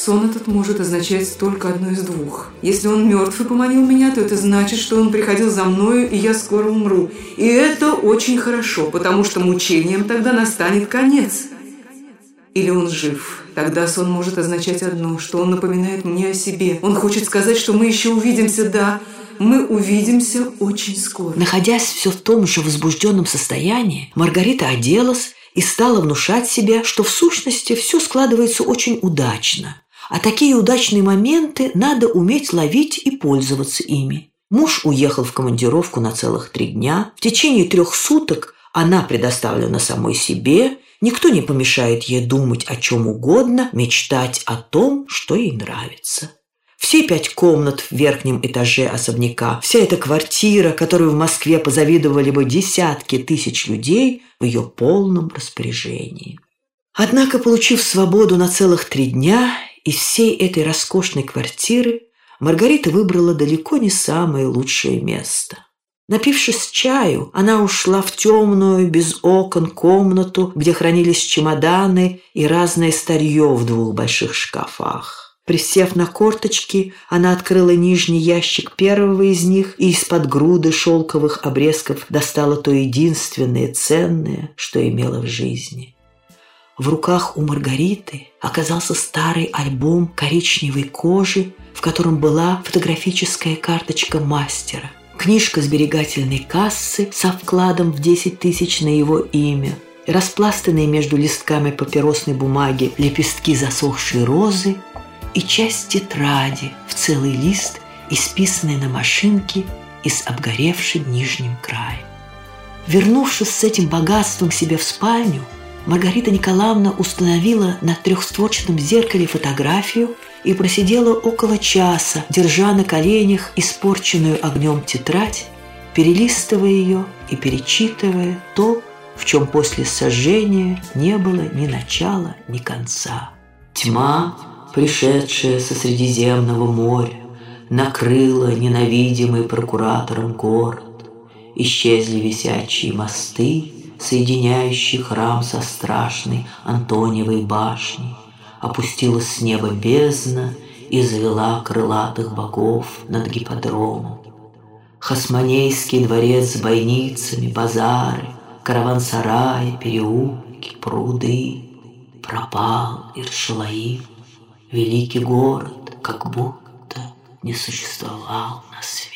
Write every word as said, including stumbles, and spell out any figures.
Сон этот может означать только одно из двух. Если он мертв и поманил меня, то это значит, что он приходил за мною, и я скоро умру. И это очень хорошо, потому что мучением тогда настанет конец. Или он жив. Тогда сон может означать одно, что он напоминает мне о себе. Он хочет сказать, что мы еще увидимся, да, мы увидимся очень скоро. Находясь все в том же возбужденном состоянии, Маргарита оделась и стала внушать себе, что в сущности все складывается очень удачно. А такие удачные моменты надо уметь ловить и пользоваться ими. Муж уехал в командировку на целых три дня. В течение трех суток она предоставлена самой себе. Никто не помешает ей думать о чем угодно, мечтать о том, что ей нравится. Все пять комнат в верхнем этаже особняка, вся эта квартира, которую в Москве позавидовали бы десятки тысяч людей, в ее полном распоряжении. Однако, получив свободу на целых три дня, из всей этой роскошной квартиры Маргарита выбрала далеко не самое лучшее место. Напившись чаю, она ушла в темную, без окон комнату, где хранились чемоданы и разное старье в двух больших шкафах. Присев на корточки, она открыла нижний ящик первого из них и из-под груды шелковых обрезков достала то единственное ценное, что имела в жизни. В руках у Маргариты оказался старый альбом коричневой кожи, в котором была фотографическая карточка мастера, книжка сберегательной кассы со вкладом в десять тысяч на его имя, распластанные между листками папиросной бумаги лепестки засохшей розы и часть тетради в целый лист, исписанной на машинке и с обгоревшим нижним краем. Вернувшись с этим богатством к себе в спальню, Маргарита Николаевна установила на трехстворчатом зеркале фотографию и просидела около часа, держа на коленях испорченную огнем тетрадь, перелистывая ее и перечитывая то, в чем после сожжения не было ни начала, ни конца. Тьма, пришедшая со Средиземного моря, накрыла ненавидимый прокуратором город. Исчезли висячие мосты, соединяющие храм со страшной Антониевой башней. Опустилась с неба бездна и завела крылатых богов над гипподромом. Хасмонейский дворец с бойницами, базары, караван-сараи, переулки, пруды. Пропал Ир-Шалаим, великий город, как будто не существовал на свете.